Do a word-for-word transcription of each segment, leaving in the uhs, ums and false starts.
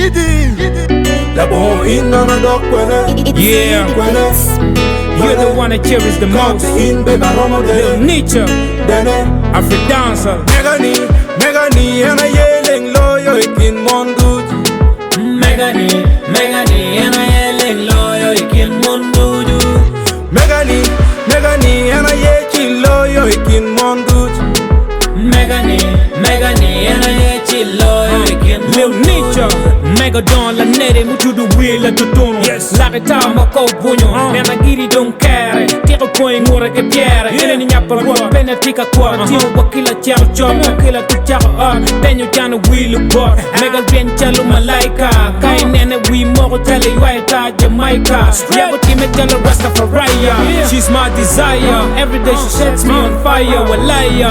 D'abord in on a dog Yeah, you're the one that cherishes the most. in beba romo Lil de Nietzsche, dene Afro dancer. Megani, Megani and a yelling loyo ikin mondu Megani, Megani, and I yelling loyal, you can mundu. Megani, Megani and a yechi loyo ikin mondu Megani, Megani, and I yelling loyal, you can Lil Nietzsche, Mega Don la nere mutu du wheel to tono. Yes, la guitar ma ko bunyo. Nana giri don't care. Tiro coin ngora ke pierre. Ele ni nyapa kwa pena tika kwa. Tio wakila charo chom, wakila tu charo ah. Tenyo chana wheel bar. Mega bien chalo malaika. Kai nene we moro tele yuaita Jamaica. Yeah, but me tell her Rastafari. She's my desire. Every day she sets me on fire. Walaya.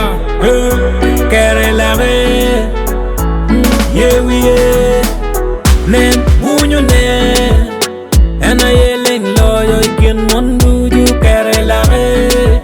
Kere la re, yeah we yeah. Nem bunyo ne, and I yelling loyal, you can mundu you kere la re.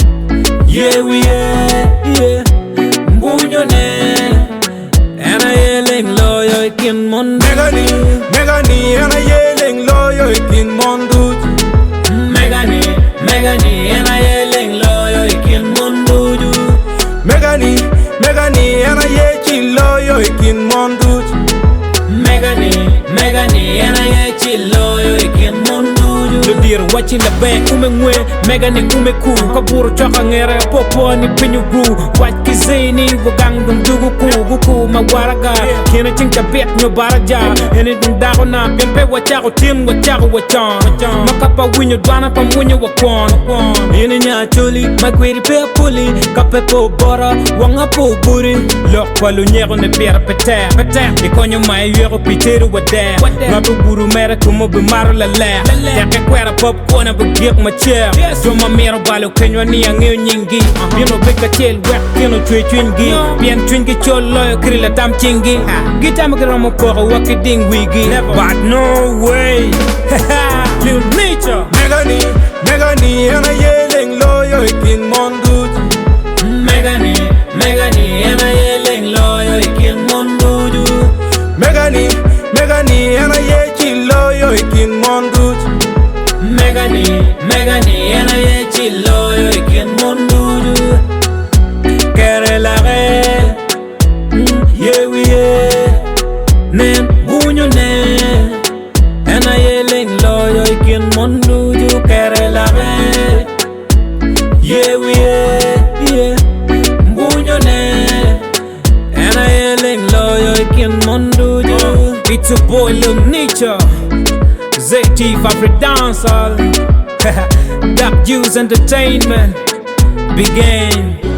Yeah we yeah, yeah. Bunyo ne, and I yelling loyal, you can mundu. Megani, Megani and a yelling loyo ikin mondu Megani, Megani, and I yelling loyal, you can mundu you. Megani, Megani and a yechi loyo ikin mondu Megani, Megani, and I yelling loyal, you can mundu you. Lo dir watching the band ume ngwe Mega ni ume ku Kaburu chaka ngere popo ni pinyu gu Wat kizeni wagang dum dugu ku Guku mawaraga Kina ching tabet nyo baraja Eni dum dago na Pempe wachako tim wachako wachan Makapa winyo dwana pa mwinyo wakwan Yini nya chuli Magwiri pe puli Kape po bora Wanga po buri Lok palu nyero ne bera peter Ikonyo mai yero piteru wade Ngabu guru mere kumo bimaru la le Yake kwera popcorn and begin my chair. So my mirror balo kenyo ni ang iyo nyingi. Bino beka chel wek kino chwe chwingi. Bien chwingi chol loyo krila tam chingi. Gita magira mo poko wakiding wigi. But no way. Lil Nietzsche. Megani, Megani and a yelling loyo ikin mondu Megani, Megani, and I yelling loyal, you can mundu you. Megani, Megani and a yechi loyo ikin mondu Megani, Megani, and I yelling loyal, you can mundu you. Kere la re, yeah we yeah. Nem bunyo ne, and I yelling loyal, you can mundu you. Kere la re, yeah we yeah, yeah. Bunyo ne, and I yelling loyal, you can mundu you. It's a boy Lil Nietzsche. Z T Afro dancer. Dark Juice Entertainment. Big game.